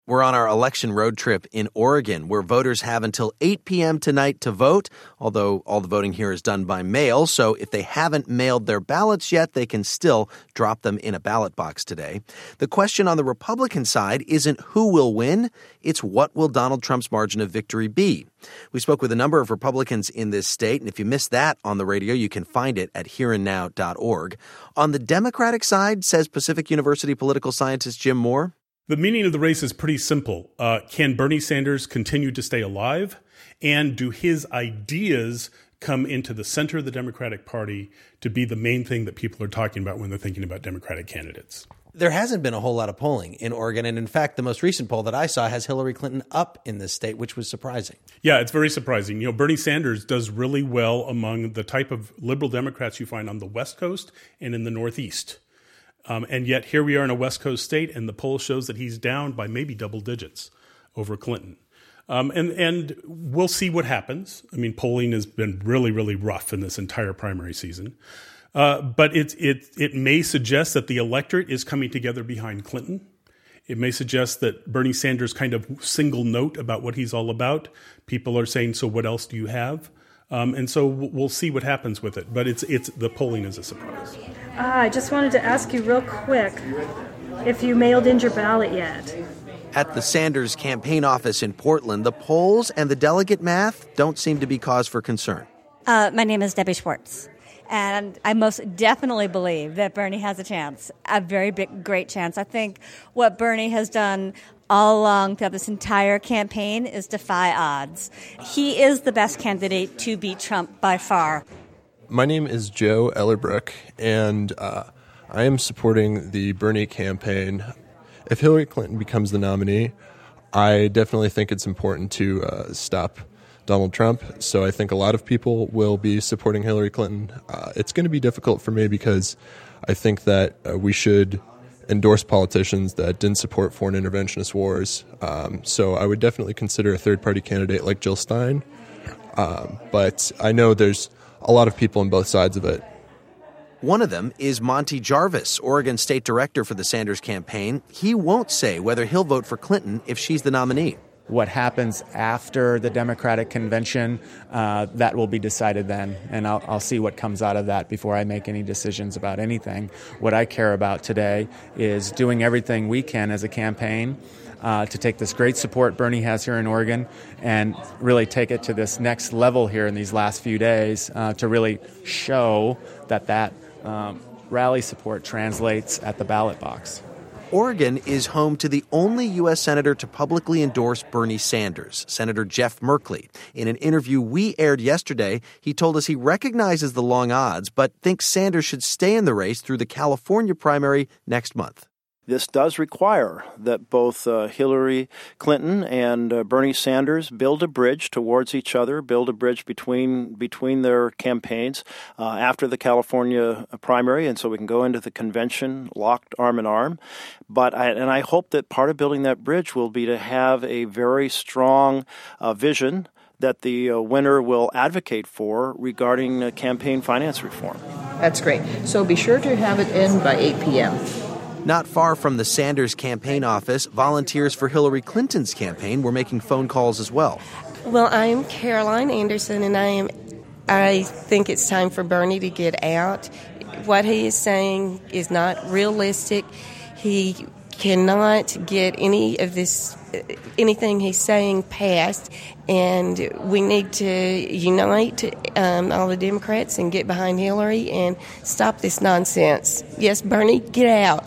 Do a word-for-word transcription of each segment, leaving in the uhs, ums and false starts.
We're on our election road trip in Oregon, where voters have until eight p.m. tonight to vote, although all the voting here is done by mail. So if they haven't mailed their ballots yet, they can still drop them in a ballot box today. The question on the Republican side isn't who will win, it's what will Donald Trump's margin of victory be. We spoke with a number of Republicans in this state, and if you missed that on the radio, you can find it at here and now dot org. On the Democratic side, says Pacific University political scientist Jim Moore, the meaning of the race is pretty simple. Uh, can Bernie Sanders continue to stay alive? And do his ideas come into the center of the Democratic Party to be the main thing that people are talking about when they're thinking about Democratic candidates? There hasn't been a whole lot of polling in Oregon. And in fact, the most recent poll that I saw has Hillary Clinton up in this state, which was surprising. Yeah, it's very surprising. You know, Bernie Sanders does really well among the type of liberal Democrats you find on the West Coast and in the Northeast. Um, and yet here we are in a West Coast state, and the poll shows that he's down by maybe double digits over Clinton. Um, and, and we'll see what happens. I mean, polling has been really, really rough in this entire primary season. Uh, but it, it, it may suggest that the electorate is coming together behind Clinton. It may suggest that Bernie Sanders kind of single note about what he's all about. People are saying, so what else do you have? Um, and so we'll see what happens with it. But it's it's the polling is a surprise. Uh, I just wanted to ask you real quick if you mailed in your ballot yet. At the Sanders campaign office in Portland, the polls and the delegate math don't seem to be cause for concern. Uh, my name is Debbie Schwartz, and I most definitely believe that Bernie has a chance, a very big, great chance. I think what Bernie has done all along throughout this entire campaign is defy odds. He is the best candidate to beat Trump by far. My name is Joe Ellerbrook, and uh, I am supporting the Bernie campaign. If Hillary Clinton becomes the nominee, I definitely think it's important to uh, stop Donald Trump. So I think a lot of people will be supporting Hillary Clinton. Uh, it's going to be difficult for me because I think that uh, we should endorse politicians that didn't support foreign interventionist wars. Um, so I would definitely consider a third-party candidate like Jill Stein. Um, but I know there's a lot of people on both sides of it. One of them is Monty Jarvis, Oregon state director for the Sanders campaign. He won't say whether he'll vote for Clinton if she's the nominee. What happens after the Democratic convention, uh, that will be decided then. And I'll, I'll see what comes out of that before I make any decisions about anything. What I care about today is doing everything we can as a campaign uh, to take this great support Bernie has here in Oregon and really take it to this next level here in these last few days uh, to really show that that um, rally support translates at the ballot box. Oregon is home to the only U S senator to publicly endorse Bernie Sanders, Senator Jeff Merkley. In an interview we aired yesterday, he told us he recognizes the long odds, but thinks Sanders should stay in the race through the California primary next month. This does require that both uh, Hillary Clinton and uh, Bernie Sanders build a bridge towards each other, build a bridge between between their campaigns uh, after the California primary, and so we can go into the convention locked arm in arm. But I, and I hope that part of building that bridge will be to have a very strong uh, vision that the uh, winner will advocate for regarding uh, campaign finance reform. That's great. So be sure to have it in by eight p.m. Not far from the Sanders campaign office, volunteers for Hillary Clinton's campaign were making phone calls as well. Well, I'm Caroline Anderson, and I am. I think it's time for Bernie to get out. What he is saying is not realistic. He cannot get any of this, anything he's saying passed, and we need to unite um, all the Democrats and get behind Hillary and stop this nonsense. Yes, Bernie, get out.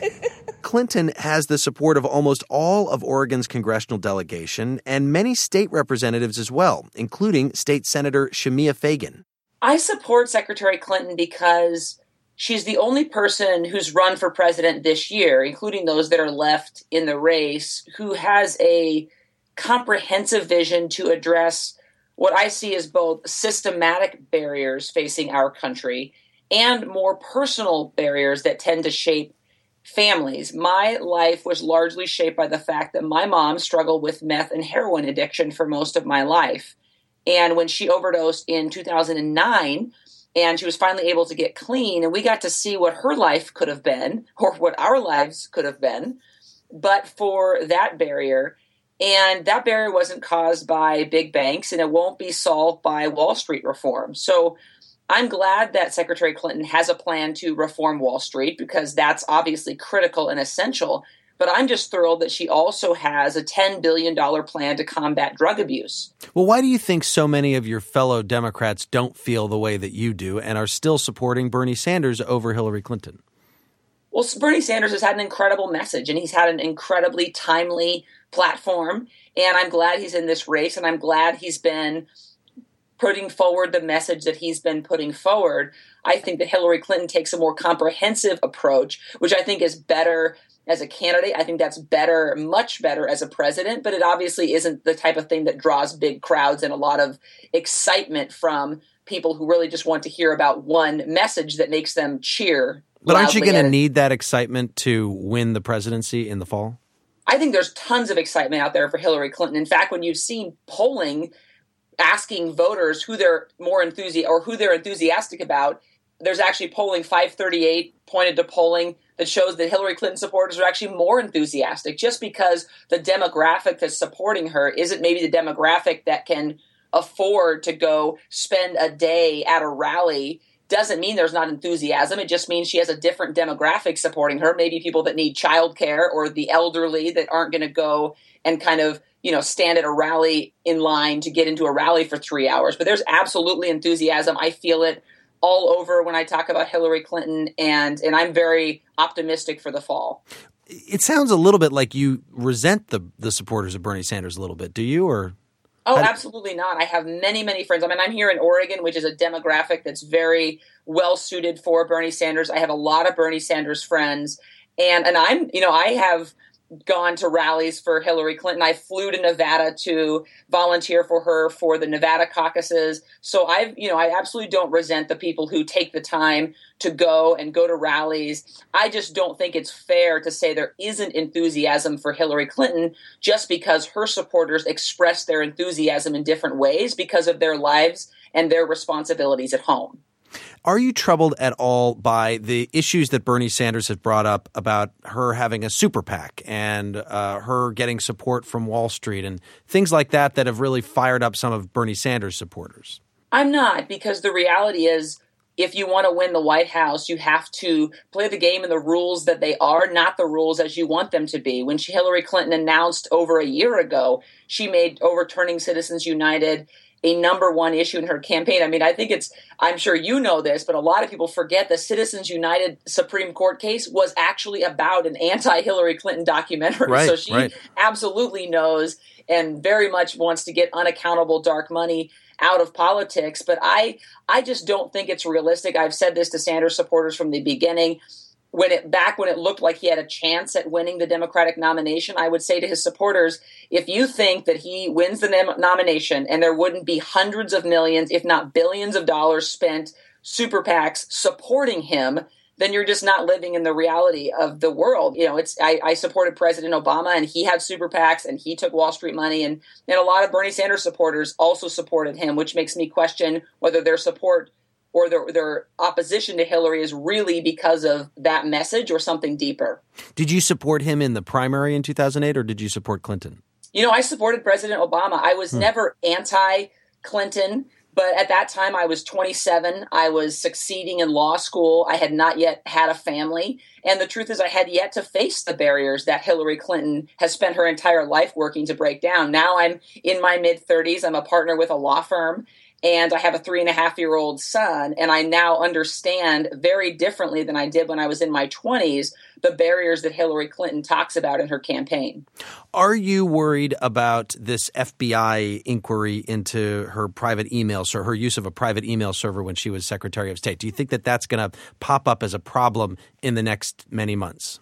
Clinton has the support of almost all of Oregon's congressional delegation and many state representatives as well, including State Senator Shemia Fagan. I support Secretary Clinton because she's the only person who's run for president this year, including those that are left in the race, who has a comprehensive vision to address what I see as both systematic barriers facing our country and more personal barriers that tend to shape families. My life was largely shaped by the fact that my mom struggled with meth and heroin addiction for most of my life. And when she overdosed in two thousand nine, and she was finally able to get clean, and we got to see what her life could have been, or what our lives could have been, but for that barrier. And that barrier wasn't caused by big banks, and it won't be solved by Wall Street reform. So I'm glad that Secretary Clinton has a plan to reform Wall Street, because that's obviously critical and essential. But I'm just thrilled that she also has a ten billion dollars plan to combat drug abuse. Well, why do you think so many of your fellow Democrats don't feel the way that you do and are still supporting Bernie Sanders over Hillary Clinton? Well, Bernie Sanders has had an incredible message, and he's had an incredibly timely platform. And I'm glad he's in this race, and I'm glad he's been putting forward the message that he's been putting forward. I think that Hillary Clinton takes a more comprehensive approach, which I think is better as a candidate. I think that's better, much better as a president, but it obviously isn't the type of thing that draws big crowds and a lot of excitement from people who really just want to hear about one message that makes them cheer. But aren't you going to need that excitement to win the presidency in the fall? I think there's tons of excitement out there for Hillary Clinton. In fact, when you've seen polling asking voters who they're more enthusiastic or who they're enthusiastic about, there's actually polling, five thirty-eight pointed to polling that shows that Hillary Clinton supporters are actually more enthusiastic, just because the demographic that's supporting her isn't maybe the demographic that can afford to go spend a day at a rally. Doesn't mean there's not enthusiasm. It just means she has a different demographic supporting her. Maybe people that need childcare or the elderly that aren't going to go and kind of, you know, stand at a rally in line to get into a rally for three hours. But there's absolutely enthusiasm. I feel it all over when I talk about Hillary Clinton, and and I'm very optimistic for the fall. It sounds a little bit like you resent the the supporters of Bernie Sanders a little bit. Do you? Or Oh, absolutely not. I have many, many friends. I mean, I'm here in Oregon, which is a demographic that's very well suited for Bernie Sanders. I have a lot of Bernie Sanders friends. And and I'm, you know, I have gone to rallies for Hillary Clinton. I flew to Nevada to volunteer for her for the Nevada caucuses. So I've, you know, I absolutely don't resent the people who take the time to go and go to rallies. I just don't think it's fair to say there isn't enthusiasm for Hillary Clinton just because her supporters express their enthusiasm in different ways because of their lives and their responsibilities at home. Are you troubled at all by the issues that Bernie Sanders has brought up about her having a super PAC and uh, her getting support from Wall Street and things like that that have really fired up some of Bernie Sanders supporters? I'm not, because the reality is if you want to win the White House, you have to play the game in the rules that they are, not the rules as you want them to be. When she, Hillary Clinton announced over a year ago, she made overturning Citizens United a number one issue in her campaign. I mean, I think it's, I'm sure you know this, but a lot of people forget the Citizens United Supreme Court case was actually about an anti-Hillary Clinton documentary. Right, so she right. absolutely knows and very much wants to get unaccountable dark money out of politics. But I, I just don't think it's realistic. I've said this to Sanders supporters from the beginning. When it back when it looked like he had a chance at winning the Democratic nomination, I would say to his supporters, if you think that he wins the nom- nomination and there wouldn't be hundreds of millions, if not billions of dollars spent super PACs supporting him, then you're just not living in the reality of the world. You know, it's I, I supported President Obama and he had super PACs and he took Wall Street money, and, and a lot of Bernie Sanders supporters also supported him, which makes me question whether their support or their, their opposition to Hillary is really because of that message or something deeper. Did you support him in the primary in two thousand eight, or did you support Clinton? You know, I supported President Obama. I was hmm. never anti-Clinton, but at that time I was twenty-seven. I was succeeding in law school. I had not yet had a family. And the truth is I had yet to face the barriers that Hillary Clinton has spent her entire life working to break down. Now I'm in my mid-thirties. I'm a partner with a law firm. And I have a three and a half year old son, and I now understand very differently than I did when I was in my twenties the barriers that Hillary Clinton talks about in her campaign. Are you worried about this F B I inquiry into her private email, so her use of a private email server when she was Secretary of State? Do you think that that's going to pop up as a problem in the next many months?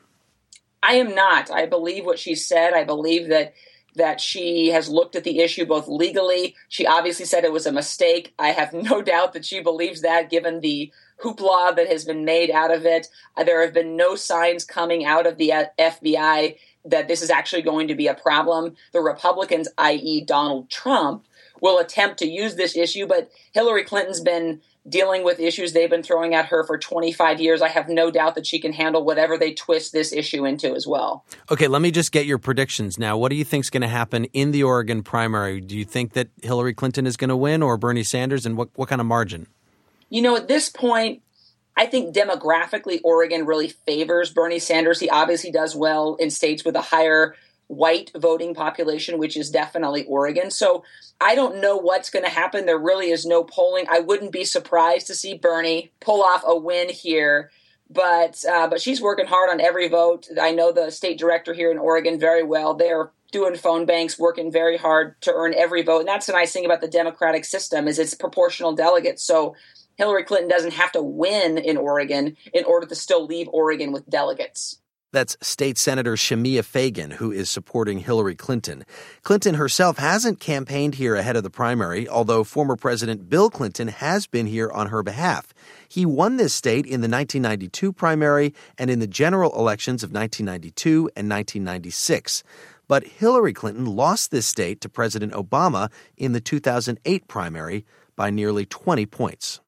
I am not. I believe what she said. I believe that that she has looked at the issue both legally. She obviously said it was a mistake. I have no doubt that she believes that, given the hoopla that has been made out of it. There have been no signs coming out of the F B I that this is actually going to be a problem. The Republicans, that is. Donald Trump, will attempt to use this issue, but Hillary Clinton's been dealing with issues they've been throwing at her for twenty-five years. I have no doubt that she can handle whatever they twist this issue into as well. Okay, let me just get your predictions now. What do you think is going to happen in the Oregon primary? Do you think that Hillary Clinton is going to win or Bernie Sanders, and what, what kind of margin? You know, at this point, I think demographically, Oregon really favors Bernie Sanders. He obviously does well in states with a higher white voting population, which is definitely Oregon. So I don't know what's going to happen. There really is no polling. I wouldn't be surprised to see Bernie pull off a win here, but uh, but she's working hard on every vote. I know the state director here in Oregon very well. They're doing phone banks, working very hard to earn every vote. And that's the nice thing about the Democratic system is it's proportional delegates. So Hillary Clinton doesn't have to win in Oregon in order to still leave Oregon with delegates. That's State Senator Shemia Fagan, who is supporting Hillary Clinton. Clinton herself hasn't campaigned here ahead of the primary, although former President Bill Clinton has been here on her behalf. He won this state in the nineteen ninety-two primary and in the general elections of nineteen ninety-two and nineteen ninety-six. But Hillary Clinton lost this state to President Obama in the two thousand eight primary by nearly twenty points.